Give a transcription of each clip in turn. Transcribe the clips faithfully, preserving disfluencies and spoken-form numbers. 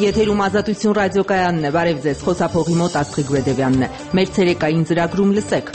Եթերում Ազատություն ռադիոկայանն է, բարև ձեզ, խոսափողի մոտ Աստղիկ Գրեդևյանն է, մեր ցերեկային ծրագրում լսեք։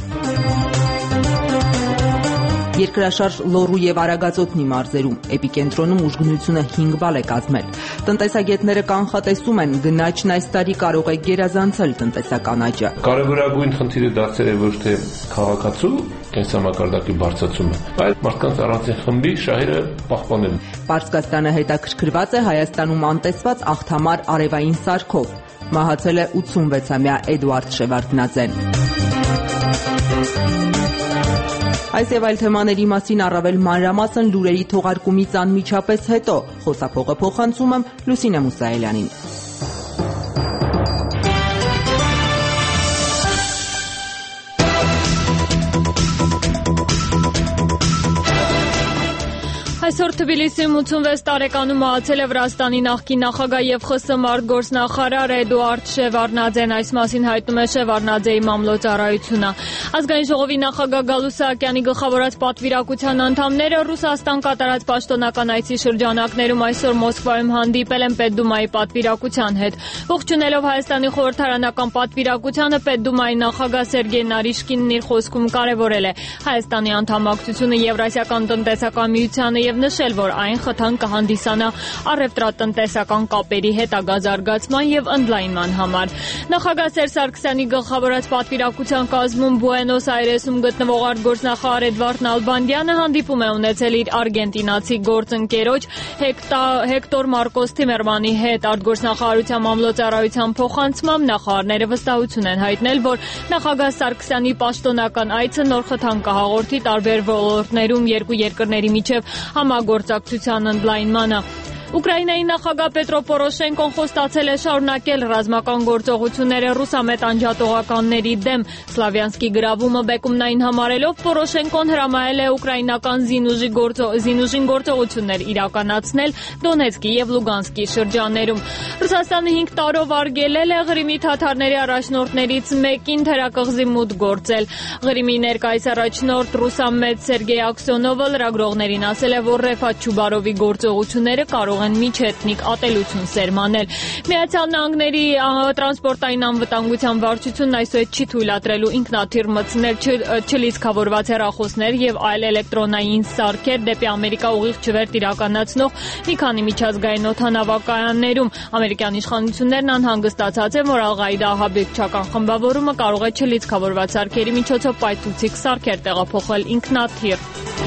Երկրաշարժ Լոռու եւ Արագածոտնի մարզերում էպիկենտրոնում ուժգնությունը հինգ բալ է կազմել։ Տնտեսագետները կանխատեսում են, գնաճն այս տարի կարող է գերազանցել տնտեսական աճը։ Կարևորագույն խնդիրը դարձել է ոչ թե քաղաքացու կենսամակարդակի բարձրացումը, այլ մարդկանց առանձին խմբի շահերը պահպանելը։ Պարսկաստանը հետաքրքրված է Հայաստանում անտեսված աղթամար արևային սարքով։ Մահացել է ութսունվեցամյա Էդուարդ Շևարդնաձեն։ Այս եւ այլ թեմաների մասին առավել մանրամասն լուրերի թողարկումից անմիջապես հետո խոսափողը փոխանցում եմ Լուսինե Մուսայելյանին։ Այսօր Թբիլիսիում ութսունվեց տարեկանում մահացել է Վրաստանի նախկին նախագահ եւ ԽՍՀՄ արտգործնախարար Էդուարդ Շևարդնաձեն, այս մասին հայտնում է Շևարդնաձեի մամլոյցարայությունը։ Ազգային ժողովի նախագահ Գալուստ Սահակյանի գլխավորած պատվիրակության անդամները Ռուսաստան կատարած պաշտոնական այցի շրջանակներում այսօր Մոսկվայում հանդիպել են Պետդումայի պատվիրակության հետ։ Ողջունելով Հայաստանի խորհրդարանական պատվիրակությանը, Պետդումայի նախագահ Սերգեյ Նարիշկինն իր խոսքում կարևորել է Հայաստանի անդամակցությունը Եվրասիական տնտեսական միությանը եւ նշել, որ այն խթան կհանդիսանա առևտրատնտեսական կապերի հետագա զարգացման եւ ընդլայնման համար։ Նախագահ Սերժ Սարգսյանի գլխավորած պատվիրակության կազմում Բուենոս Այրեսում գտնվող արտգործնախարար Էդվարդ Նալբանդյանը հանդիպում է ունեցել իր արգենտինացի գործընկերոջ Հեկտոր Մարկոս Թիմերմանի հետ։ Արտգործնախարարության մամլոյցարայության փոխանցմամբ նախարարները վստահություն են հայտնել, որ նախագահ Սարգսյանի պաշտոնական այցը նոր խթան կհաղորդի տարբեր ոլորտներում երկու երկրների միջև համագործակցության ընդլայնմանը։ Ուկրաինայի նախագահ Պետրո Պորոշենկոն խոստացել է շարունակել ռազմական գործողությունները ռուսամետ անջատողականների դեմ։ Սլավյանսկի գրավումը բեկումնային համարելով Պորոշենկոն հրամայել է ուկրաինական զինուժին գործողություններ իրականացնել Դոնեցկի եւ Լուգանսկի շրջաններում։ Ռուսաստանը հինգ տարով արգելել է Ղրիմի թաթարների առաջնորդներից մեկին թերակղզի մուտք գործել։ Ղրիմի ներկայիս առաջնորդ ռուսամետ Սերգեյ Աքսյոնովը լրագրողներին ասել է, որ Ռեֆատ Չուբարովի գործողությունները կարող են միջեթնիկ ատելություն սերմանել։ Միացյալ Նահանգների տրանսպորտային անվտանգության վարչությունն այսօր չի թույլատրելու ինքնաթիռ մտցնել չլիցքավորված հեռախոսներ եւ այլ էլեկտրոնային սարքեր դեպի Ամերիկա ուղիղ չվերթ իրականացնող մի քանի միջազգային օդանավակայաններում։ Ամերիկյան իշխանություններն անհանգստացած են, որ Ալ-Ղաիդա ահաբեկչական խմբավորումը կարող է չլիցքավորված սարքերի միջոցով պայթուցիկ սարքեր տեղափոխել ինքնաթիռ։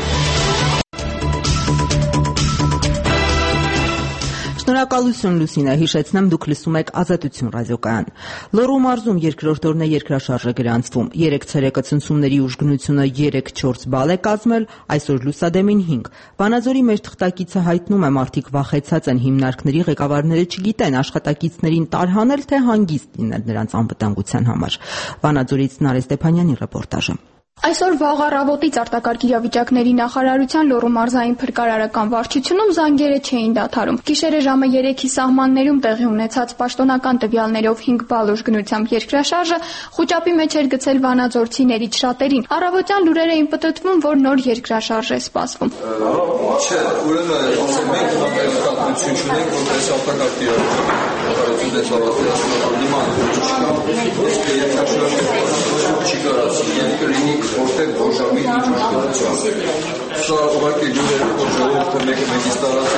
Շնորհակալություն Լուսինե, հիշեցնեմ դուք լսում եք Ազատություն ռադիոկայան։ Լոռու մարզում երկրորդ օրն է երկրաշարժը գրանցվում։ Երեք ցերեկը ցնցումների ուժգնությունը երեք չորս բալ է կազմել, այսօր լուսադեմին հինգ։ Վանաձորի մեր թղթակիցը հայտնում է, մարդիկ վախեցած են, հիմնարկների ղեկավարները չգիտեն աշխատակիցներին տարհանել, թե հանգիստ լինել նրանց անվտանգության համար։ Վանաձորից Նարէ Ստեփանյանի ռեպորտաժը։ Այսօր վաղ առավոտից արտակարգ իրավիճակների նախարարության Լոռու մարզային փրկարարական վարչությունում զանգերը չէին դադարում։ Գիշերը ժամը երեքի սահմաններում տեղի ունեցած պաշտոնական տվյալներով հինգ բալ ուժգնությամբ երկրաշարժը խուճապի մեջ էր գցել վանաձորցիներից շատերին։ Առավոտյան լուրեր էին պտտվում, որ նոր երկրաշարժ է սպասվում։ Չէ, ուրեմն ասեմ մենք համապատասխանություն չունենք, որպես արտակարգ իրավիճակների նախարարություն նման ոչ երկրաշարժ չի կարծում որտեղ որժամի իջուշկացություն։ Սա ուղղակի յուղեր որ ժողովուրդը մեկը մեկից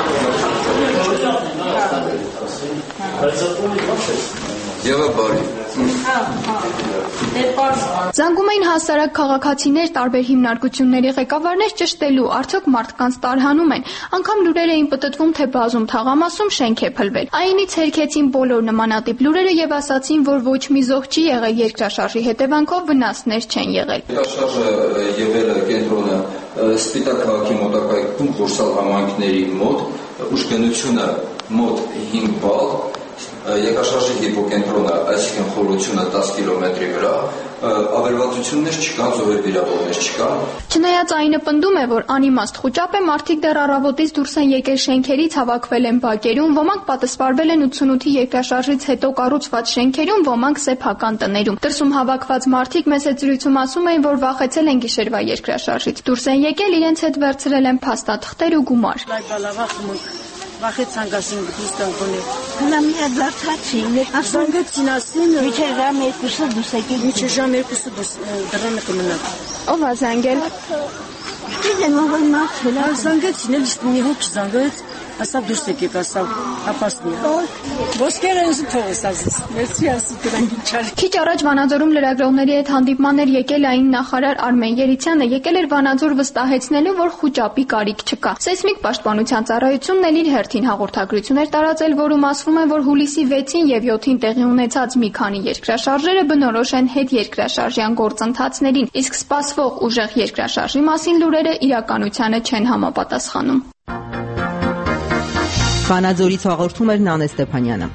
տարածում։ Եվա բարի։ Զանգում էին հասարակ քաղաքացիներ, տարբեր հիմնարկությունների ղեկավարներ ճշտելու, արդյոք մարդկանց տարհանում են։ Անգամ լուրեր էին պտտվում, թե բազում թաղամասում շենք է փլվել։ Այնից հերքեցին բոլոր նմանատիպ լուրերը եւ ասացին, որ ոչ մի զոհ չի եղել երկրաշարժի հետևանքով, վնասներ չեն եղել։ Երկրաշարժը եղել է կենտրոնը Սպիտակ քաղաքի մոտակայքում Ղորսալ համայնքների մոտ, ուժգնությունը մոտ հինգ բալ, երկրաշարժի հիպոկենտրոնը, այսինքն խորությունը տասը կիլոմետրի վրա, ավերվածություններ չկան, զոհեր վիրավորներ չկան։ Չնայած այնը պնդում է, որ անիմաստ խուճապ է, մարդիկ դեռ առավոտից դուրս են եկել շենքերից, հավաքվել են բակերում, ոմանք պատասպարվել են ութսունութի երկրաշարժից հետո կառուցված շենքերում, ոմանք սեփական տներում։ Դրսում հավաքված մարդիկ մեծ զրույցում ասում էին, որ վախեցել են գիշերվա երկրաշարժից։ Դուրս են եկել, իրենց հետ վերցրել են փաստաթղթեր ու գումար։ Վախեցանք ասենք դուրս տանք ունի։ Հնա մի հատ լարթացի, ասանգեցին ասին։ Միջի ժամ երկուսը դուրս եկեք։ Միջի ժամ երկուսը դուրս դրանը կմնաք։ Ով է զանգել։ Գիտեմ ով մաքրել։ Ասանգեցին, էլ մի հոգ զանգեց, ասա դուրս եկեք, ասա ապասնի։ Ոսկերը ինձ թողես ասես։ Մերսի ասի դրանք ինչար։ Քիչ առաջ Վանաձորում լրագրողների հետ հանդիպմաններ եկել այն նախարար Արմեն Երիցյանը, եկել էր Վանաձոր վստահեցնելու, որ խուճապի կարիք չկա։ Սեյսմիկ պաշտպանության ծառայությունն էլ իր հերթին հաղորդագրություն էր տարածել, որում ասվում է, որ հուլիսի վեցին եւ յոթին տեղի ունեցած մի քանի երկրաշարժերը բնորոշ են հետերկրաշարժյան գործընթացներին, իսկ սպասվող ուժեղ երկրաշարժի մասին լուրերը իրականությանը չեն համապատասխանում։ Վանաձորից հաղորդում էր Նանե Ստեփանյանը։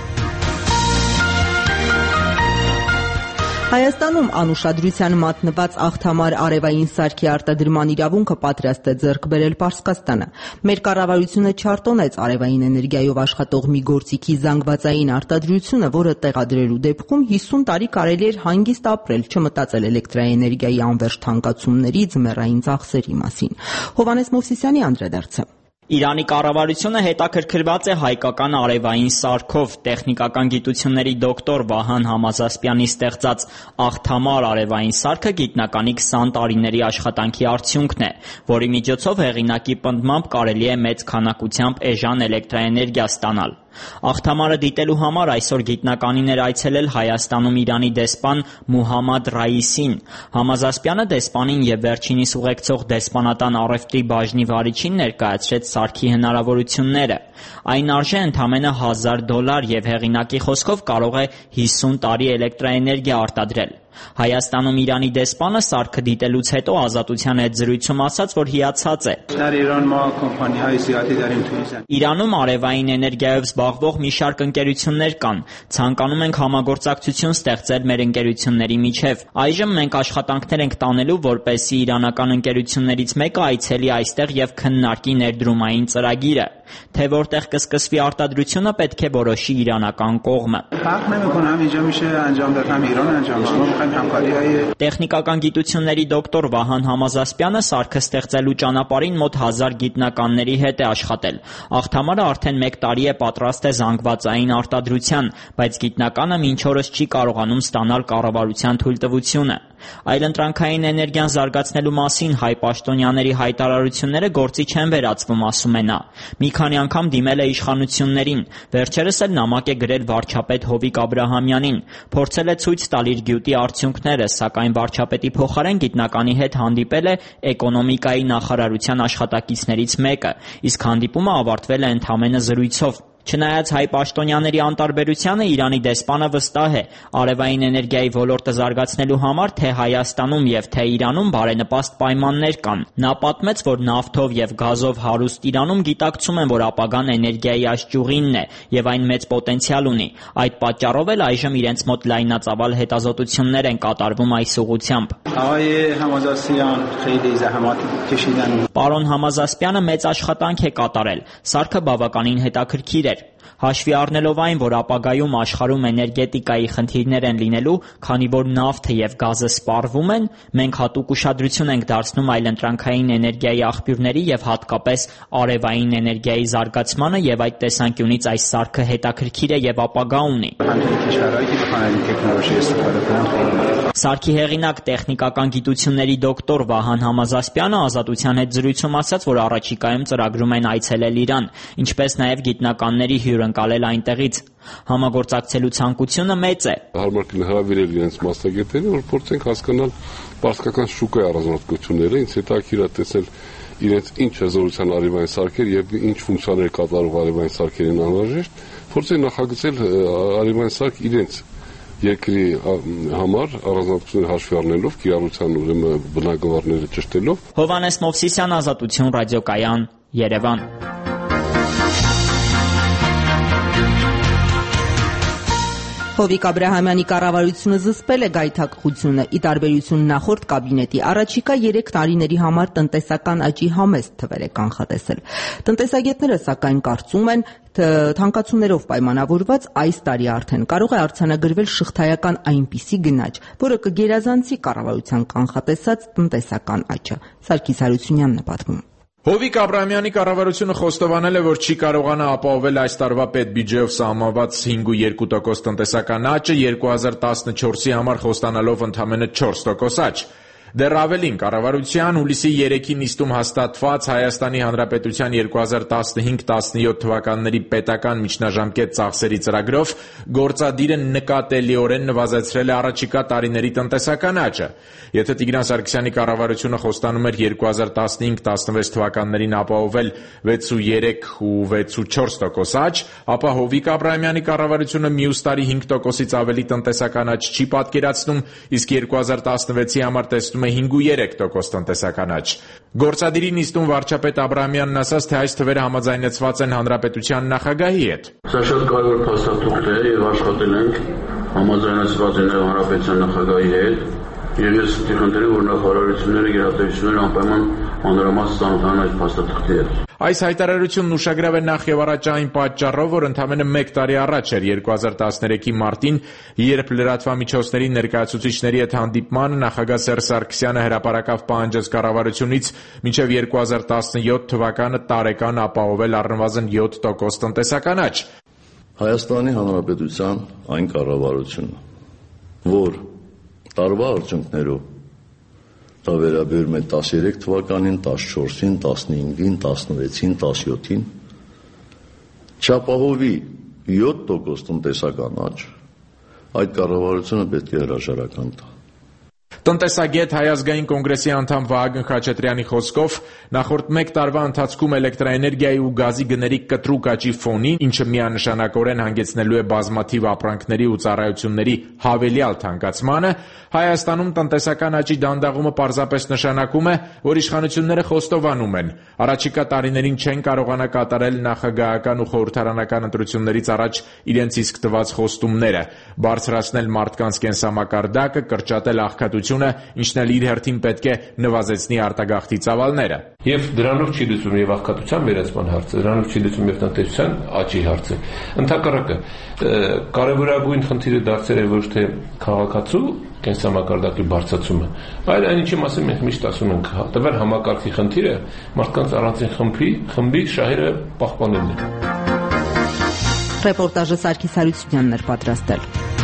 Հայաստանում անուշադրության մատնված աղթամար արևային սարքի արտադրման իրավունքը պատրաստ է ձեռք բերել Պարսկաստանը։ Մեր կառավարությունը չարտոնեց արևային էներգիայով աշխատող մի գործիքի զանգվածային արտադրությունը, որը տեղադրելու դեպքում հիսուն տարի կարելի էր հանգիստ ապրել, չմտածել էլեկտրաէներգիայի անվերջ թանկացումների, ձմեռային ծախսերի մասին։ Հովհաննես Մովսիսյանի անդրադարձը։ Իրանի կառավարությունը հետաքրքրված է հայկական արևային սարքով։ Տեխնիկական գիտությունների դոկտոր Վահան Համազասպյանի ստեղծած աղթամար արևային սարքը գիտնականի քսան տարիների աշխատանքի արդյունքն է, որի միջոցով հեղինակի պնդմամբ կարելի է մեծ քանակությամբ էժան էլեկտրաէներգիա ստանալ։ Աղթամարը դիտելու համար այսօր գիտնականին էր այցելել Հայաստանում Իրանի դեսպան Մուհամմադ Ռայիսին։ Համազասպյանը դեսպանին եւ վերջինիս ուղեկցող դեսպանատան առևտրի բաժնի վարիչին ներկայացրեց սարքի հնարավորությունները։ Այն արժե ընդամենը հազար դոլար եւ հեղինակի խոսքով կարող է հիսուն տարի էլեկտրաէներգիա արտադրել։ Հայաստանում Իրանի դեսպանը սարքը դիտելուց հետո Ազատության հետ զրույցում ասաց, որ հիացած է։ Իրանում արևային էներգիայով զբաղվող մի շարք ընկերություններ կան։ Ցանկանում ենք համագործակցություն ստեղծել մեր ընկերությունների միջև։ Այժմ մենք աշխատանքներ ենք տանելու, որպեսզի իրանական ընկերություններից մեկը այցելի այստեղ եւ քննարկի ներդրումային ծրագիրը։ Թե որտեղ կսկսվի արտադրությունը, պետք է որոշի իրանական կողմը։ Տեխնիկական գիտությունների դոկտոր Վահան Համազասպյանը սարքը ստեղծելու ճանապարհին մոտ հազար գիտնականների հետ է աշխատել։ Աղթամարը արդեն մեկ տարի է պատրաստ է զանգվածային արտադրության, բայց գիտնականը մինչ օրս չի կարողանում ստանալ կառավարության թույլտվությունը։ Այլընտրանքային էներգիան զարգացնելու մասին հայ պաշտոնյաների հայտարարությունները գործի չեն վերածվում, ասում է նա։ Մի քանի անգամ դիմել է իշխանություններին, վերջերս էլ նամակ է գրել վարչապետ Հովիկ Աբրահամյանին, փորձել է ցույց տալ իր գյուտի արդյունքները, սակայն վարչապետի փոխարեն գիտնականի հետ հանդիպել է էկոնոմիկայի նախարարության աշխատակիցներից մեկը, իսկ հանդիպումը ավարտվել է ընդամենը զրույցով։ Չնայած հայ պաշտոնյաների անտարբերությանը, Իրանի դեսպանը վստահ է, արևային էներգիայի ոլորտը զարգացնելու համար թե Հայաստանում եւ թե Իրանում բարենպաստ պայմաններ կան։ Նա պատմեց, որ նավթով եւ գազով հարուստ Իրանում գիտակցում են, որ ապագան էներգիայի աճճուղինն է եւ այն մեծ պոտենցիալ ունի։ Այդ պատճառով էլ այժմ իրենց մոտ լայնածավալ հետազոտություններ են կատարվում այս ուղղությամբ։ Պարոն Համազասպյանը մեծ աշխատանք է կատարել։ Սարքը բավականին հետաքրքիր է։ Հաշվի առնելով այն, որ ապագայում աշխարհում էներգետիկայի խնդիրներ են լինելու, քանի որ նավթը եւ գազը սպառվում են, մենք հատուկ ուշադրություն ենք դարձնում այլընտրանքային էներգիայի աղբյուրների եւ հատկապես արևային էներգիայի զարգացմանը եւ այդ տեսանկյունից այս սարքը հետաքրքիր է եւ ապագա ունի։ Սարքի հեղինակ տեխնիկական գիտությունների դոկտոր Վահան Համազասպյանը Ազատության հետ զրույցում ասաց, որ առաջիկայում ծրագրում են այցելել Իրան, ինչպես նաեւ գիտնականների հյուրընկալել այնտեղից։ Համագործակցելու ցանկությունը մեծ է։ Հարմար կհրավիրել իրենց մասնագետներին, որ փորձենք հասկանալ պարսկական շուկայի առանձնահատկությունները, ինձ հետաքրքիր է տեսնել իրենց ինչ հզորության արևային սարքեր եւ ինչ ֆունկցիաներ կատարող արևային սարքերին անհրաժեշտ, փորձեն նախագծել արևային սարք իրենց երկրի համար առանձնահատկություններ հաշվի առնելով, կիրառության ուրեմն բնագավառները ճշտելով։ Հովհաննես Մովսիսյան, Ազատություն ռադիոկայան, Երևան։ Հովիկ Աբրահամյանի կառավարությունը զսպել է գայթակղությունը՝ ի տարբերություն նախորդ կաբինետի, առաջիկա երեք տարիների համար տնտեսական աճի համեստ թվեր է կանխատեսել։ Տնտեսագետները սակայն կարծում են, թանկացումներով պայմանավորված այս տարի արդեն կարող է արձանագրվել շղթայական այնպիսի գնաճ, որը կգերազանցի կառավարության կանխատեսած տնտեսական աճը։ Սարգիս Հարությունյանն է պատմում։ Հովիկ Աբրահամյանի կառավարությունը խոստովանել է, որ չի կարողանա ապահովել այս տարվա պետբյուջեով սահմանված հինգ ու երկու տոկոս տնտեսական աճը, երկու հազար տասնչորսի համար խոստանալով ընդամենը չորս տոկոս աճ։ Դեռ ավելին, կառավարության հուլիսի երեքի նիստում հաստատված Հայաստանի Հանրապետության երկու հազար տասնհինգ տասնյոթ թվականների պետական միջնաժամկետ ծախսերի ծրագրով գործադիրը նկատելիորեն նվազեցրել է առաջիկա տարիների տնտեսական աճը։ Եթե Տիգրան Սարգսյանի կառավարությունը խոստանում էր երկու հազար տասնհինգ տասնվեց թվականներին ապահովել վեց ու երեք ու վեց ու չորս տոկոս աճ, ապա Հովիկ Աբրահամյանի կառավարությունը մյուս տարի հինգ տոկոսից ավելի տնտեսական աճ չի պատկերացնում, իսկ երկու հազար տասնվեցի համար տեսնում է հինգ ու երեք տոկոս տնտեսական աճ։ Գործադիրի նիստում վարչապետ Աբրահամյանն ասաց, թե այս թվերը համաձայնեցված են հանրապետության նախագահի հետ։ Սա շատ կարևոր փաստաթուղթ է եւ աշխատել ենք համաձայնեցված են հանրապետության նախագահի հետ։ Եվ ես խնդրեմ, որ նախարարությունները գերատեսչությունները անպայման մանրամաս ծանոթանան այս փաստաթղթի հետ։ Այս հայտարարությունն ուշագրավ է նախ եւ առաջ այն պատճառով, որ ընդամենը մեկ տարի առաջ էր երկու հազար տասներեքի մարտին, երբ լրատվամիջոցների ներկայացուցիչների հետ հանդիպմանը նախագահ Սերժ Սարգսյանը հրապարակավ պահանջեց կառավարությունից մինչեւ երկու հազար տասնյոթ թվականը տարեկան ապահովել առնվազն յոթ տոկոս տնտեսական աճ։ Հայաստանի Հանրապետության այն կառավարությունը, որ տարվա արդյունքներով դա վերաբերում է տասներեք թվականին, տասնչորսին, տասնհինգին, տասնվեցին, տասնյոթին, չապահովի յոթ տոկոս տնտեսական աճ, այդ կառավարությունը պետք է հրաժարական տա։ Տնտեսագետ Հայ ազգային կոնգրեսի անդամ Վահագն Խաչատրյանի խոսքով նախորդ մեկ տարվա ընթացքում էլեկտրաէներգիայի ու գազի գների կտրուկ աճի ֆոնին, ինչը միանշանակորեն հանգեցնելու է բազմաթիվ ապրանքների ու ծառայությունների հավելյալ թանկացմանը, Հայաստանում տնտեսական աճի դանդաղումը պարզապես նշանակում է, որ իշխանությունները խոստովանում են, առաջիկա տարիներին չեն կարողանա կատարել նախագահական ու խորհրդարանական ընտրություններից առաջ իրենց իսկ տված խոստումները, բարձրացնել մարդկանց կենսամակարդակը, կրճատել աղքատությունը, ինչն էլ իր հերթին պետք է նվազեցնի արտագաղթի ծավալները։ Եվ դրանով չի լուծում եւ աղքատության վերացման հարցը, դրանով չի լուծում եւ տնտեսության աճի հարցը։ Ընդհակառակը, կարևորագույն խնդիրը դարձել է ոչ թե քաղաքացու կենսամակարդակի բարձրացումը, այլ այն ինչի մասին մենք միշտ ասում ենք, տվյալ համակարգի խնդիրը մարդկանց առանձին խմբի, խմբի շահերը պահպանելն է։ Ռեպորտաժը Սարգիս Հարությունյանն էր պատրաստել։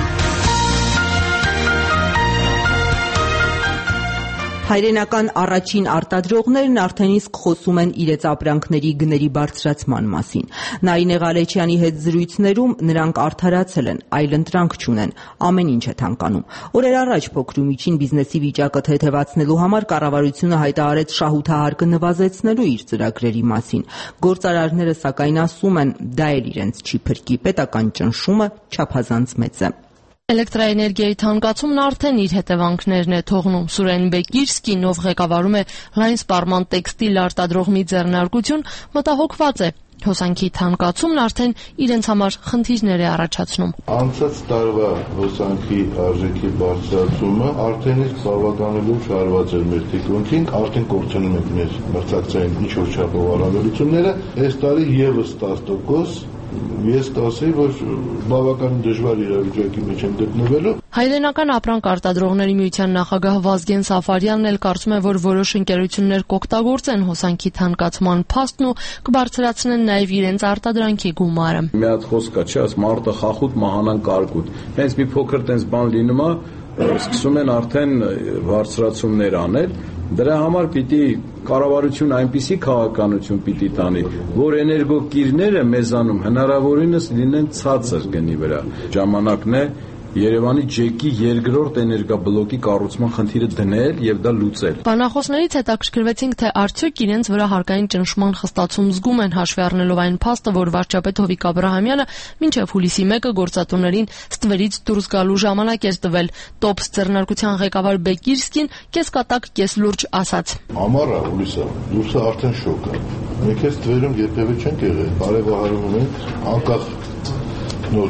Հայրենական առաջին արտադրողներն արդեն իսկ խոսում են իրենց ապրանքների գների բարձրացման մասին։ Նարինե Ղալեչյանի հետ զրույցներում նրանք արդարացել են, այլ ընտրանք չունեն, ամեն ինչ է թանկանում։ Օրեր առաջ փոքր ու միջին բիզնեսի վիճակը թեթևացնելու համար կառավարությունը հայտարարեց շահութահարկը նվազեցնելու իր ծրագրերի մասին։ Գործարարները սակայն ասում են, դա էլ իրենց չի փրկի, պետական ճնշումը չափազանց մեծ է։ Էլեկտրաէներգիայի թանկացումն արդեն իր հետևանքներն է թողնում։ Սուրեն Բեկիրսկին, ով ղեկավարում է լայն սպառման տեքստիլ արտադրող մի ձեռնարկություն, մտահոգված է։ Հոսանքի թանկացումն արդեն իրենց համար խնդիրներ է առաջացնում։ Անցած տարվա հոսանքի արժեքի բարձրացումը արդեն իսկ բավականին շարված էր մեր թիկունքին, արդեն կորցնում ենք մեր մրցակցային ինչ-որ չափով առավելությունները, այս տարի եւս տասը տոկոս ես կասեի, որ բավականին դժվար իրավիճակի մեջ են գտնվելու։ Հայրենական ապրանք արտադրողների միության նախագահ Վազգեն Սաֆարյանն էլ կարծում է, որ որոշ ընկերություններ կօգտագործեն հոսանքի թանկացման փաստն ու կբարձրացնեն նաև իրենց արտադրանքի գումարը։ Մի հատ խոսք կա, չէ՞, ասում մարդը խախուտ, մահանան կարկուտ։ Հենց մի փոքր տենց բան լինում է, սկսում են արդեն բարձրացումներ անել։ Դրա համար պիտի կառավարությունը այնպիսի քաղաքականություն պիտի տանի, որ էներգոկիրները մեզանում հնարավորինս լինեն ցածր գնի վրա։ Ժամանակն է Երևանի ջեկի երկրորդ էներգաբլոկի կառուցման խնդիրը դնել եւ դա լուծել։ Բանախոսներից հետաքրքրվեցինք, թե արդյոք իրենց վրա հարկային ճնշման խստացում զգում են, հաշվի առնելով այն փաստը, որ վարչապետ Հովիկ Աբրահամյանը մինչև հուլիսի մեկը գործատուներին ստվերից դուրս գալու ժամանակ էր տվել։ Տոպս ձեռնարկության ղեկավար Բեկիրսկին կեսկատակ կեսլուրջ ասաց. Ամառը հուլիսը դուրսը արդեն շոկ է։ Մենք այս ստվերում երբևէ չենք եղել, բարեվահարում ենք անկախ նոր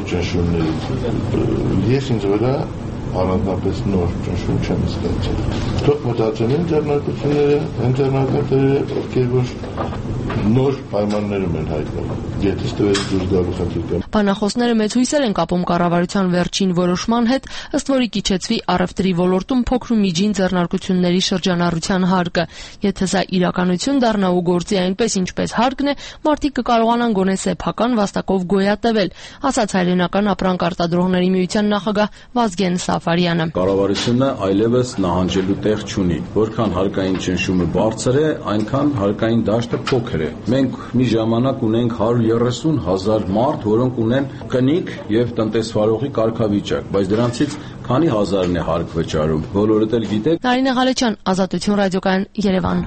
ճնշումներից։ Ես ինձ վրա առանձնապես նոր ճնշում չեմ զգացել։ Թող մտածեն են ձեռնարկությունները, են ձեռնարկատերը, ովքեր որ նոր պայմաններում են հայտնվում։ Եթե ստվերի դուրս գալու խնդիր կա։ Բանախոսները մեծ հույսեր են կապում կառավարության վերջին որոշման հետ, ըստ որի կիչեցվի առևտրի ոլորտում փոքր ու միջին ձեռնարկությունների շրջանառության հարկը։ Եթե սա իրականություն դառնա ու գործի այնպես ինչպես հարկն է, մարդիկ կկարողանան գոնե սեփական վաստակով գոյատևել, ասաց Հայրենական ապրանք արտադրողների միության նախագահ Վազգեն Սաֆարյանը։ Կառավարությունը այլևս նահանջելու տեղ չունի։ Որքան հարկային ճնշումը բարձր է, այնքան հարկային դաշտը փոքր է։ Մենք մի ժամանակ ունենք հարյուր երեսուն հազար մարդ, որոնք ունեն կնիկ եւ տնտեսվարողի կարգավիճակ, բայց դրանցից քանի հազարն է հարկ վճարում։ Բոլորդ էլ գիտեք։ Նարինե Ղալեչյան, Ազատություն ռադիոկայան, Երևան։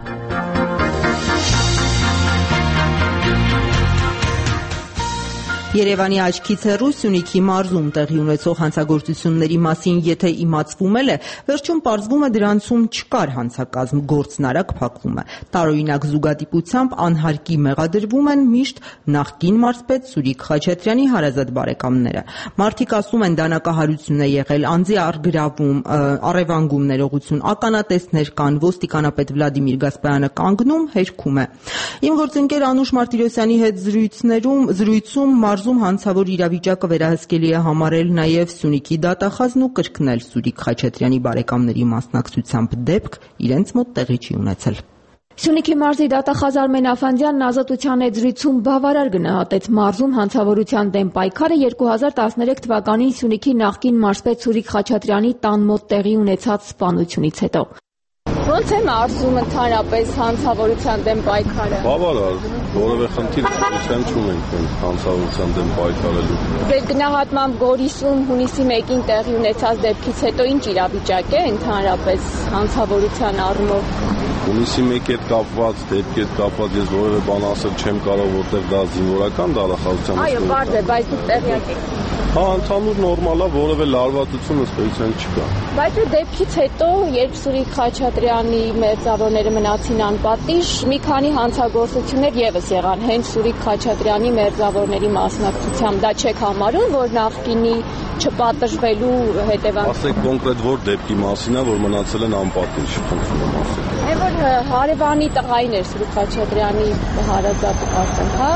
Երևանի աչքից հեռու Սյունիքի մարզում տեղի ունեցող հանցագործությունների մասին եթե իմացվում էլ է, վերջում պարզվում է դրանցում չկար հանցակազմ, գործն արագ փակվում է։ Տարօրինակ զուգադիպությամբ անհարկի մեղադրվում են միշտ նախկին մարզպետ Սուրիկ Խաչատրյանի հարազատ բարեկամները։ Մարդիկ ասում են դանակահարություն է եղել, անձի առգրավում, առևանգում ներողություն, ականատեսներ կան, ոստիկանապետ Վլադիմիր Գասպարյանը կանգնում, հերքում է։ Իմ գործընկեր Անուշ Մարտիրոսյանի հետ զրույցներում զրույցում Մարզում հանցավոր իրավիճակը վերահսկելի է համարել նաև Սյունիքի դատախազն ու կրկնել Սուրիկ Խաչատրյանի բարեկամների մասնակցությամբ դեպք իրենց մոտ տեղի չի ունեցել։ Սյունիքի մարզի դատախազ Արմեն Աֆանդյանն Ազատության հետ զրույցում բավարար գնահատեց մարզում հանցավորության դեմ պայքարը երկու հազար տասներեք թվականին Սյունիքի նախկին մարզպետ Սուրիկ Խաչատրյանի տան մոտ տեղի ունեցած սպանությունից հետո։ Ոնց է մարզում ընդհանրապես հանցավորության դեմ պայքարը։ Բավարար, որևէ խնդիր չունենք հանցավորության դեմ պայքարելու։ Ձեր գնահատմամբ Գորիսում հունիսի մեկին տեղի ունեցած դեպքից հետո ինչ իրավիճակ է ընդհանրապես հանցավորության առումով։ Հունիսի մեկի հետ կապված, դեպքի հետ կապված ես որևէ բան ասել չեմ կարող, որտեղ դա զինվորական դատախազության։ Այո, բարձ է, բայց դուք տեղյակ եք։ Հա, ընդհանուր նորմալ է, որևէ լարվածություն ըստ էության չկա։ Բայց դեպքից հետո, երբ Սուրիկ Խաչատրյանի մերձավորները մնացին անպատիժ, մի քանի հանցագործություններ եւս եղան հենց Սուրիկ Խաչատրյանի մերձավորների մասնակցությամբ։ Դա չեք համարում, որ նախկինի չպատժվելու հետևանք։ Ասեք կոնկրետ որ դեպքի մասին է, որ մնացել են անպատիժ, խնդրում եմ ասել։ Այն որ հարևանի տղային էր Սուրիկ Խաչատրյանի հարազատ ասեմ, հա։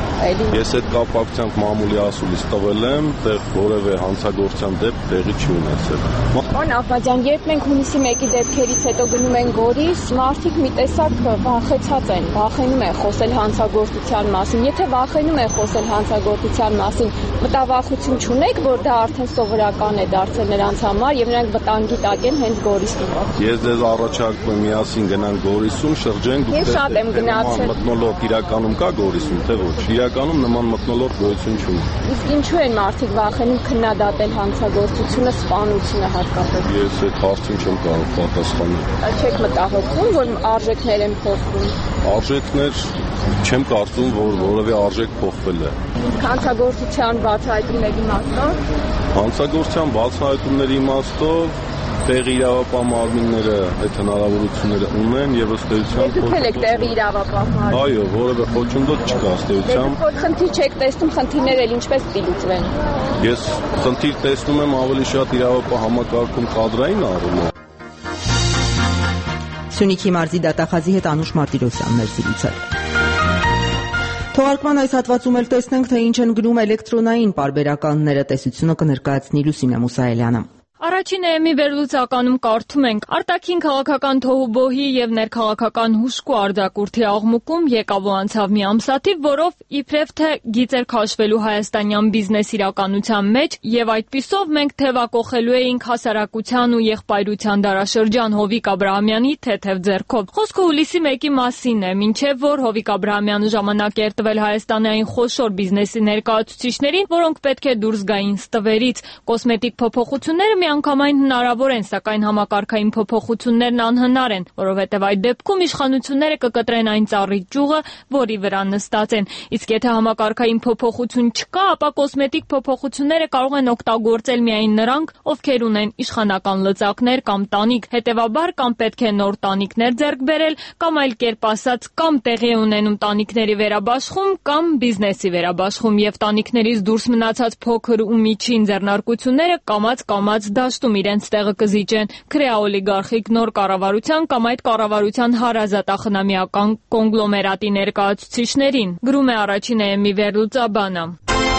Ես այդ կապակցությամբ մամուլի ասուլիս տվել եմ, դեռ որևէ հանցագործության դեպք տեղի չի ունեցել։ Պարոն Ախմադյան, երբ մենք հունիսի մեկի դեպքերից հետո գնում են Գորիս, մարդիկ մի տեսակ վախեցած են, վախենում են խոսել հանցագործության մասին։ Եթե վախենում են խոսել հանցագործության մասին, մտավախություն չունեք, որ դա արդեն սովորական է դարձել նրանց համար եւ նրանք վտանգի տակ են հենց Գորիսում։ Ես ձեզ առաջարկում եմ միասին գնանք Գորիսում, շրջենք դուք շատ եմ գնացել։ Մթնոլորտ իրականում կա Գորիսում, թե ոչ։ Իրականում նման մթնոլորտ գոյություն չունի։ Իսկ ինչու են մարդիկ վախենում քննադատել հանցագործությունը, սպանությունը հատկապես։ Ես այդ հարցին չեմ կարող պատասխանել։ Չեք մտահոգվում, որ արժեքներ են փոխվում։ Արժեքներ չեմ կարծում, որ որևէ արժեք փոխվել է։ Հանցագործության բացահայտումների իմաստով։ Հանցագործության բացահայտումների իմաստով տեղի իրավապահ մարմինները այդ հնարավորությունները ունեն եւ ըստ էության դուք եք տեղի իրավապահ մարմին։ Այո, որևէ խոչընդոտ չկա ըստ էության։ Դուք խնդիր չեք տեսնում, խնդիրները էլ ինչպես դիլուծվեն։ Ես խնդիր տեսնում եմ ավելի շատ իրավապահ համակարգում կադրային առումով։ Սյունիքի մարզի դատախազի հետ Անուշ Մարտիրոսյանն էր զրուցել։ Թողարկման այս հատվածում էլ տեսնենք, թե ինչ են գնում էլեկտրոնային պարբերականները, տեսությունը կներկայացնի Լուսինե Մուսայելյանը։ Առաջին էմի վերլուծականում կարդում ենք. արտաքին քաղաքական թոհուբոհի եւ ներքաղաքական հուժկու արձակուրդի աղմուկում եկավ ու անցավ մի ամսաթիվ, որով իբրև թե գիծեր քաշվելու հայաստանյան բիզնես իրականության մեջ եւ այդպիսով մենք թեվակողելու էինք հասարակության ու եղբայրության դարաշրջան Հովիկ Աբրահամյանի թեթև ձեռքով։ Խոսքը հուլիսի մեկի մասին է, մինչեւ որ Հովիկ Աբրահամյանը ժամանակ էր տվել Հայաստանի այն խոշոր բիզնեսի ներկայացուցիչներին, որոնք պետք է դուրս գային ստվերից։ Կոսմետիկ փոփոխությունները միանգամայն հնարավոր են, սակայն համակարգային փոփոխություններն անհնար են, որովհետև այդ դեպքում իշխանությունները կկտրեն այն ծառի ճյուղը, որի վրա նստած են։ Իսկ եթե համակարգային փոփոխություն չկա, ապա կոսմետիկ փոփոխությունները կարող են օգտագործել միայն նրանք, ովքեր ունեն իշխանական լծակներ կամ տանիք։ Հետևաբար կամ պետք է նոր տանիքներ ձեռք բերել, կամ այլ կերպ ասած, կամ տեղի ունենում տանիքների վերաբաշխում, կամ բիզնեսի վերաբաշխում, եւ տանիքներից դուրս մնացած փոքր ու միջին ձեռնարկությունները կամաց-կամաց դաշտում իրենց տեղը կզիջեն քրեաօլիգարխիկ նոր կառավարության կամ այդ կառավարության հարազատախնամիական կոնգլոմերատի ներկայացուցիչներին, գրում է առաջին է էմ-ի վերլուծաբանը։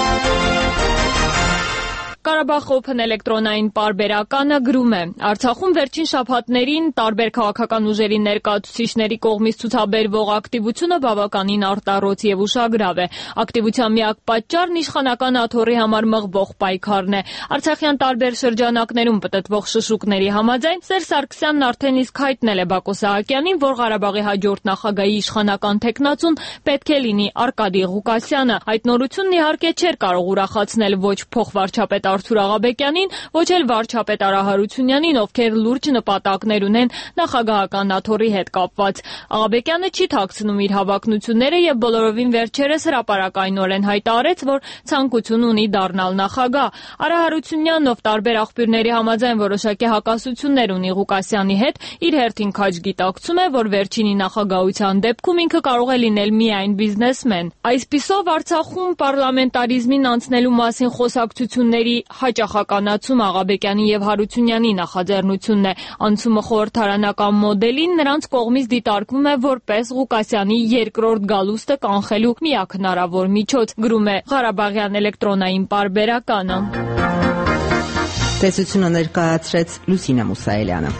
Ղարաբաղ Open էլեկտրոնային պարբերականը գրում է. Արցախում վերջին շաբաթներին տարբեր քաղաքական ուժերի ներկայացուցիչների կողմից ցուցաբերվող ակտիվությունը բավականին արտառոց եւ ուշագրավ է։ Ակտիվության միակ պատճառն իշխանական աթոռի համար մղվող պայքարն է։ Արցախյան տարբեր շրջանակներում պտտվող շշուկների համաձայն Սերժ Սարգսյանն արդեն իսկ հայտնել է Բակո Սահակյանին, որ Ղարաբաղի հաջորդ նախագահի իշխանական թեկնածուն պետք է լինի Արկադի Ղուկասյանը։ Այդ նորությունն իհարկե չէր կարող ուրախացնել ոչ փոխվարչապետ Արթուր Աղաբեկյանին, ոչ էլ վարչապետ Արա Հարությունյանին, ովքեր լուրջ նպատակներ ունեն նախագահական աթոռի հետ կապված։ Աղաբեկյանը չի թաքցնում իր հավակնությունները եւ բոլորովին վերջերս հրապարակայնորեն հայտարարեց, որ ցանկություն ունի դառնալ նախագահ։ Արա Հարությունյանն, ով տարբեր աղբյուրների համաձայն որոշակի հակասություններ ունի Ղուկասյանի հետ, իր հերթին քաջ գիտակցում է, որ վերջինի նախագահության դեպքում ինքը կարող է լինել միայն բիզնեսմեն։ Այսպիսով Արցախում պարլամենտարիզմին անցնելու մասին խոսակցությունների հաճախականացում Աղաբեկյանի եւ Հարությունյանի նախաձեռնությունն է։ Անցումը խորհրդարանական մոդելին նրանց կողմից դիտարկվում է որպես Ղուկասյանի երկրորդ գալուստը կանխելու միակ հնարավոր միջոց, գրում է Ղարաբաղյան էլեկտրոնային պարբերականը։ Տեսությունը ներկայացրեց Լուսինե Մուսայելյանը։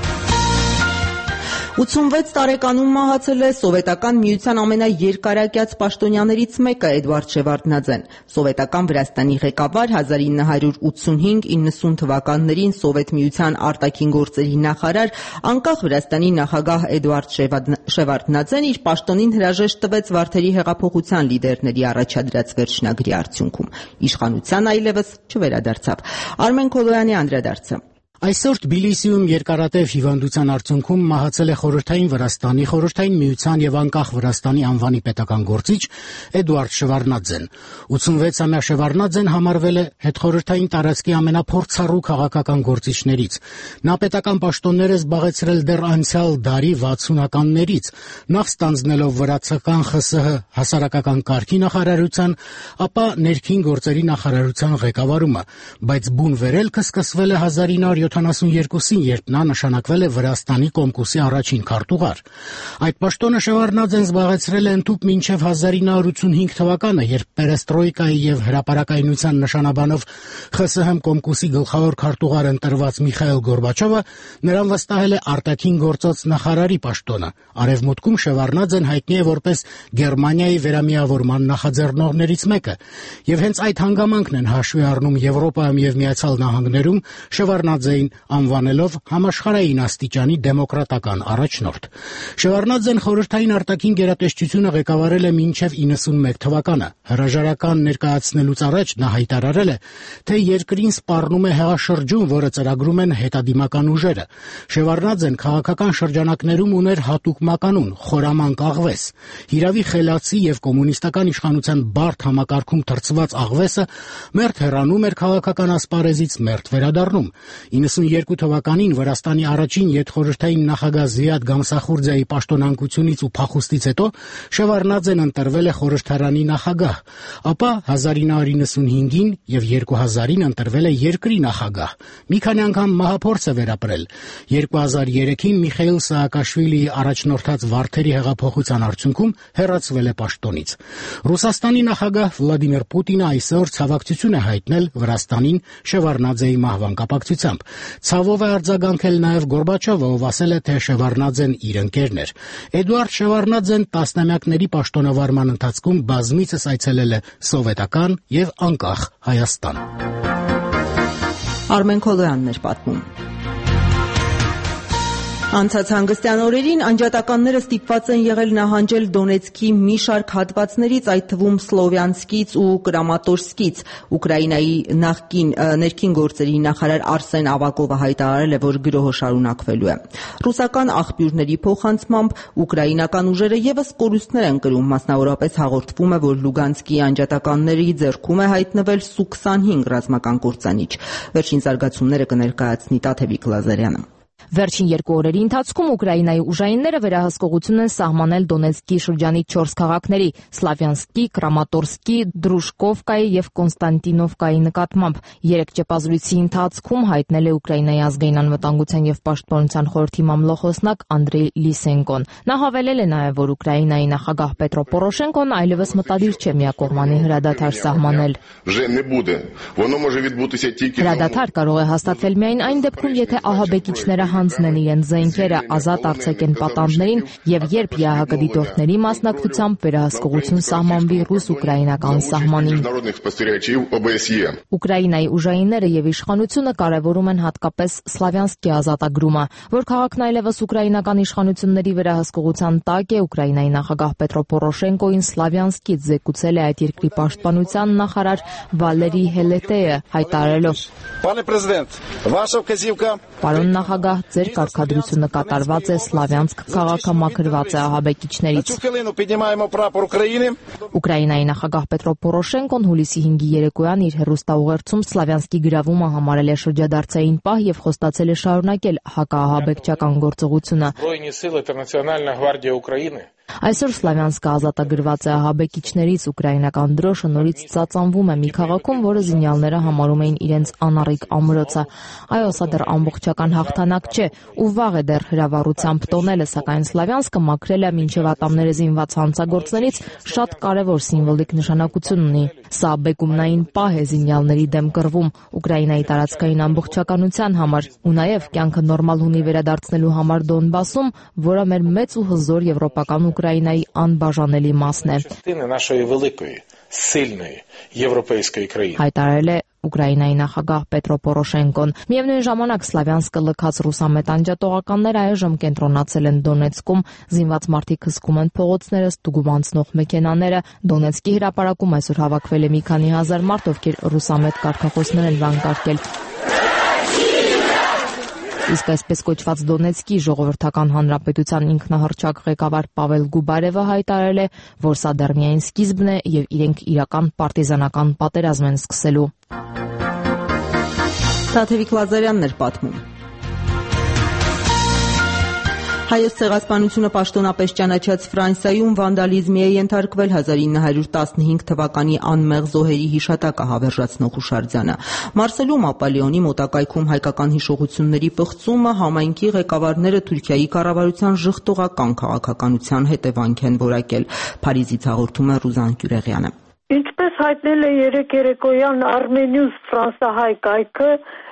ութսունվեց տարեկանում մահացել է Սովետական միության ամենաերկարակյաց պաշտոնյաներից մեկը Էդվարդ Շևարդնաձեն։ Սովետական Վրաստանի ղեկավար, հազար ինը հարյուր ութսունհինգ իննսուն թվականներին Սովետ միության արտաքին գործերի նախարար, անկախ Վրաստանի նախագահ Էդվարդ Շևարդնաձեն իր պաշտոնին հրաժեշտ տվեց Վարդերի հեղափոխության լիդերների առաջադրած վերջնագրի արդյունքում։ Իշխանության այլևս չվերադարձավ։ Արմեն Քոլոյանի անդրադարձը։ Այսօր Թբիլիսիում երկարատև հիվանդության արդյունքում մահացել է Խորհրդային Վրաստանի, Խորհրդային Միության եւ անկախ Վրաստանի անվանի պետական գործիչ Էդուարդ Շևարդնաձեն։ ութսունվեցամյա Շևարդնաձեն համարվել է հետխորհրդային տարածքի ամենափորձառու քաղաքական գործիչներից։ Նա պետական պաշտոններ է զբաղեցրել դեռ անցյալ դարի վաթսունականներից, նախ ստանձնելով վրացական ԽՍՀ հասարակական կարգի նախարարության, ապա ներքին գործերի նախարարության ղեկավարումը, բայց բուն վերելքը սկսվել է հազար ինը հարյուր յոթանասունյոթին, երբ նա նշանակվել է Վրաստանի Կոմկուսի առաջին քարտուղար։ Այդ պաշտոնը Շևարդնաձեն զբաղեցրել է ընդհուպ մինչև հազար ինը հարյուր ութսունհինգ թվականը, երբ Պերեստրոյկայի եւ հրապարակայնության նշանաբանով ԽՍՀՄ Կոմկուսի գլխավոր քարտուղար ընտրված Միխայիլ Գորբաչովը նրան վստահել է արտաքին գործոց նախարարի պաշտոնը։ Արևմուտքում Շևարդնաձեն հայտնի է որպես Գերմանիայի վերամիավորման նախաձեռնողներից մեկը, եւ հենց այդ հանգամանքն են հաշվի առնում Եվրոպայում եւ Միացյալ Նահանգներում Շևարդնաձեին անվանելով համաշխարհային աստիճանի դեմոկրատական առաջնորդ։ Շևարդնաձեն խորհրդային արտաքին գերատեսչությունը ղեկավարել է մինչև իննսունմեկ թվականը։ Հրաժարական ներկայացնելուց առաջ նա հայտարարել է, թե երկրին սպառնում է հեղաշրջում, որը ծրագրում են հետադիմական ուժերը։ Շևարդնաձեն քաղաքական շրջանակներում ուներ հատուկ մականուն՝ խորամանկ աղվես։ Հիրավի խելացի եւ կոմունիստական իշխանության բարդ համակարգում թրծված աղվեսը մերթ հեռանում էր քաղաքական ասպարեզից, մերթ վերադառնում։ իննսունյոթ թվականին Վրաստանի առաջին յետխորհրդային նախագահ Զիադ Գամսախուրդիայի պաշտոնանկությունից ու փախուստից հետո Շևարդնաձեն ընտրվել է խորհրդարանի նախագահ, ապա հազար ինը հարյուր իննսունհինգին եւ երկու հազարին ընտրվել է երկրի նախագահ։ Մի քանի անգամ մահափորձ է վերապրել։ երկու հազար երեքին Միխայիլ Սաակաշվիլիի առաջնորդած Վարդերի հեղափոխության արդյունքում հեռացվել է պաշտոնից։ Ռուսաստանի նախագահ Վլադիմիր Պուտինը այսօր ցավակցություն է հայտնել Վրաստանին Շևարդնաձեի մահվան կապակցությամբ։ Ցավով է արձագանքել նաև Գորբաչովը, ով ասել է, թե Շևարդնաձեն իր ընկերն էր։ Էդուարդ Շևարդնաձեն տասնամյակների պաշտոնավարման ընթացքում բազմիցս այցելել է սովետական եւ անկախ Հայաստան։ Արմեն Քոլոյանն էր պատմում։ Անցած հանգստյան օրերին անջատականները ստիպված են եղել նահանջել Դոնեցկի մի շարք հատվածներից, այդ թվում Սլովյանսկից ու Կրամատորսկից։ Ուկրաինայի նախկին ներքին գործերի նախարար Արսեն Ավակովը հայտարարել է, որ գրոհը շարունակվելու է։ Ռուսական աղբյուրների փոխանցմամբ ուկրաինական ուժերը եւս կորուստներ են կրում, մասնավորապես հաղորդվում է, որ Լուգանսկի անջատականների ձեռքում է հայտնվել Սու քսանհինգ ռազմական կործանիչ։ Վերջին զարգացումները կներկայացնի Տաթևիկ Լազարյանը։ Վերջին երկու օրերի ընթացքում Ուկրաինայի ուժայինները վերահսկողություն են սահմանել Դոնեցկի շրջանի չորս քաղաքների՝ Սլավյանսկի, Կրամատորսկի, Դրուժկովկայի եւ Կոնստանտինովկայի նկատմամբ։ Երեք ճեպազրույցի ընթացքում հայտնել է Ուկրաինայի ազգային անվտանգության եւ պաշտպանության խորհրդի մամլոխոսնակ Անդրեյ Լիսենկոն։ Նա հավելել է նաեւ, որ Ուկրաինայի նախագահ Պետրո Պորոշենկոն այլևս մտադիր չէ միակողմանի հրադադար սահմանել։ Հրադադար կարող է հաստատվել միայն այն դեպքում, եթե ահաբեկիչները հանձնեն իրենց զենքերը, ազատ արձակեն պատանդներին եւ երբ ԵԱՀԿ դիտորդների մասնակցությամբ վերահսկողություն սահմանվի ռուս-ուկրաինական սահմանին։ Ուկրաինայի ուժայինները եւ իշխանությունը կարեւորում են հատկապես Սլավյանսկի ազատագրումը, որ քաղաքն այլևս ուկրաինական իշխանությունների վերահսկողության տակ է։ Ուկրաինայի նախագահ Պետրո Պորոշենկոին Սլավյանսկից զեկուցել է այդ երկրի պաշտպանության նախարար Վալերի Հելետեյը, հայտարարելով. Պարոն նախագահ, ձեր կարգադրությունը կատարված է, Սլավյանսկ քաղաքը մաքրված է ահաբեկիչներից։ Ուկրաինայի նախագահ Պետրո Պորոշենկոն հուլիսի հինգի երեկոյան իր հեռուստաուղերձում Սլավյանսկի գրավումը համարել է շրջադարձային պահ եւ խոստացել է շարունակել հակաահաբեկչական գործողությունը։ Այսօր Սլավյանսկը ազատագրված է ահաբեկիչներից, ուկրաինական դրոշը նորից ծածանվում է մի քաղաքում, որը զինյալները համարում էին իրենց անառիկ ամրոցը։ Այո, սա դեռ ամբողջական հաղթանակ չէ, ու վաղ է դեռ հրավառությամբ տոնելը, սակայն Սլավյանսկը մաքրել է մինչև ատամները զինված հանցագործներից շատ կարևոր սիմվոլիկ նշանակություն ունի։ Սա բեկումնային պահ է զինյալների դեմ կռվում Ուկրաինայի տարածքային ամբողջականության համար ու նաև կյանքը նորմալ հունի վերադարձնելու համար Դոնբասում, որը մեր մեծ ու հզոր եվրոպական Ուկրաինայի անբաժանելի մասն է։ Հայտարարել է Ուկրաինայի նախագահ Պետրո Պորոշենկոն։ Միևնույն ժամանակ Սլավյանսկը լքած ռուսամետ անջատողականներ այժմ կենտրոնացել են Դոնեցկում, զինված մարդիկ հսկում են փողոցները, ստուգում անցնող մեքենաները։ Դոնեցկի հրապարակում այսօր հավաքվել է մի քանի հազար մարդ, ովքեր ռուսամետ կարգախոսներ են վանկարկել։ Իսկ այսպես կոչված Դոնեցկի ժողովրդական հանրապետության ինքնահռչակ ղեկավար Պավել Գուբարևը հայտարարել է, որ սա դեռ միայն սկիզբն է եւ իրենք իրական պարտիզանական պատերազմ են սկսելու։ Թաթևիկ Լազարյանն էր պատմում։ Հայոց ցեղասպանությունը պաշտոնապես ճանաչած Ֆրանսիայում վանդալիզմի է ենթարկվել հազար ինը հարյուր տասնհինգ թվականի անմեղ զոհերի հիշատակը հավերժացնող հուշարձանը։ Մարսելում Ապալիոնի մոտակայքում հայկական հիշողությունների պղծումը համայնքի ղեկավարները Թուրքիայի կառավարության ժխտողական քաղաքականության հետևանք են որակել։ Փարիզից հաղորդում է Ռուզան Կյուրեղյանը։ Ինչպես հայտնել է երեկ երեկոյան Armenius ֆրանսահայ կայքը,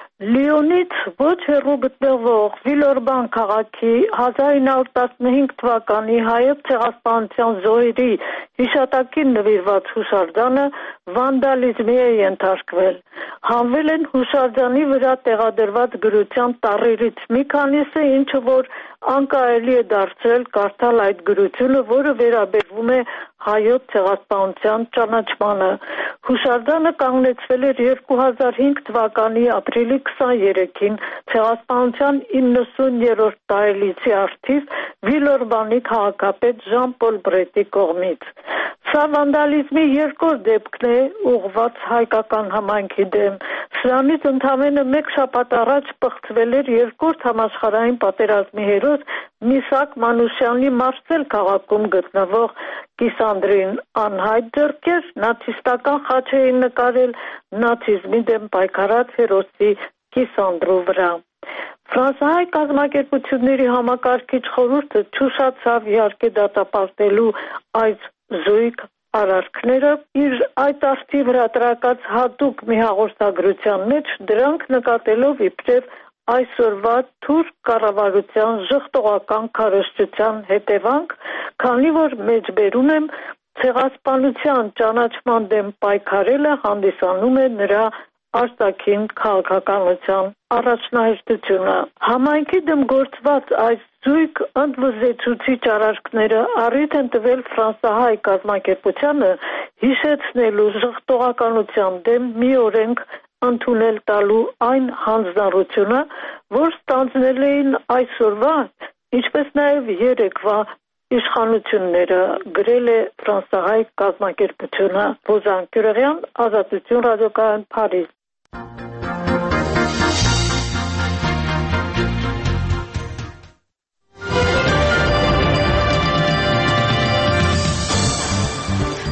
Լիոնից ոչ հեռու գտնվող Վիլորբան քաղաքի հազար ինը հարյուր տասնհինգ թվականի հայոց ցեղասպանության զոհերի հիշատակին նվիրված հուշարձանը վանդալիզմի է ենթարկվել։ Հանվել են հուշարձանի վրա տեղադրված գրության տառերից մի քանիսը, ինչը որ անկարելի է դարձրել կարդալ այդ գրությունը, որը վերաբերվում է հայոց ցեղասպանության ճանաչմանը։ Հուշարձանը կանգնեցվել էր երկու հազար հինգ թվականի ապրիլի քսաներեքին ցեղասպանության իննսուներորդ տարելիցի արդիվ Վիլորբանի քաղաքապետ Ժան-Պոլ Բրետի կողմից։ Սա վանդալիզմի երկրորդ դեպքն է ուղղված հայկական համայնքի դեմ։ Սրանից ընդամենը մեկ շաբաթ առաջ պղծվել էր երկրորդ համաշխարհային պատերազմի հերոս Միսակ Մանուշյանի Մարսել քաղաքում գտնվող Կիսանդրին անհայտ ձեռքեր նացիստական խաչ էին նկարել նացիզմի դեմ պայքարած հերոսի Կիսանդրու վրա։ Ֆրանսահայ կազմակերպությունների համակարգիչ խորհուրդը չուշացավ իհարկե դատապարտելու այս զույգ արարքները իր այդ արդի հրատարակած հատուկ մի հաղորդագրության մեջ դրանք նկատելով իբրև այսօրվա թուրք կառավարության ժխտողական քարոզչության հետևանք, քանի որ մեջբերում եմ ցեղասպանության ճանաչման դեմ պայքարելը հանդիսանում է նրա արտաքին քաղաքականության առաջնահերթությունը։ Համայնքի դեմ գործված այս զույգ ընդվզեցուցիչ արարքները առիթ են տվել ֆրանսահայ կազմակերպությանը հիշեցնելու ժխտողականության դեմ մի օրենք ընդունել տալու այն հանձնառությունը, որ ստանձնել էին այսօրվա, ինչպես նաև երեկվա իշխանությունները, գրել է ֆրանսահայ կազմակերպությունը։ Ռուզան Կյուրեղյան, Ազատություն ռադիոկայան, Փարիզ։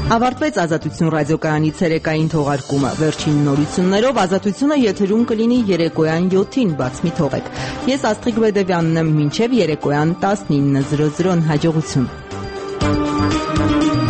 Ավարտվեց Ազատություն ռադիոկայանի ցերեկային թողարկումը։ Վերջին նորություններով Ազատությունը եթերում կլինի երեկոյան յոթին, բաց մի թողեք։ Ես Աստղիկ Բեդևյանն եմ, մինչև երեկոյան տասնինը հաջողություն։